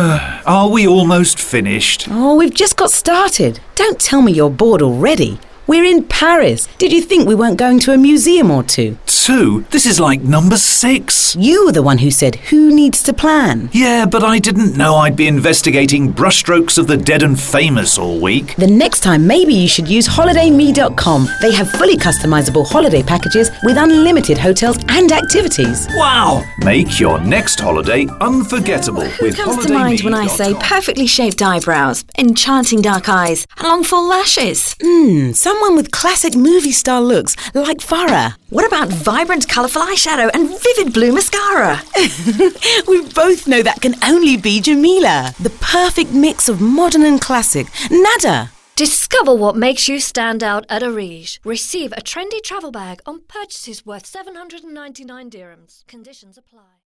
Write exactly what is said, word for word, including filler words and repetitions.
Are we almost finished? Oh, we've just got started. Don't tell me you're bored already. We're in Paris. Did you think we weren't going to a museum or two? Two? This is like number six. You were the one who said, who needs to plan? Yeah, but I didn't know I'd be investigating brushstrokes of the dead and famous all week. The next time, maybe you should use holiday me dot com. They have fully customizable holiday packages with unlimited hotels and activities. Wow! Make your next holiday unforgettable Who with comes to mind when I say perfectly shaped eyebrows, enchanting dark eyes, and long full lashes? Hmm, someone with classic movie star looks, like Farah. What about vibrant, colourful eyeshadow and vivid blue mascara? We both know that can only be Jamila. The perfect mix of modern and classic. Nada. Discover what makes you stand out at Arige. Receive a trendy travel bag on purchases worth seven hundred ninety-nine dirhams. Conditions apply.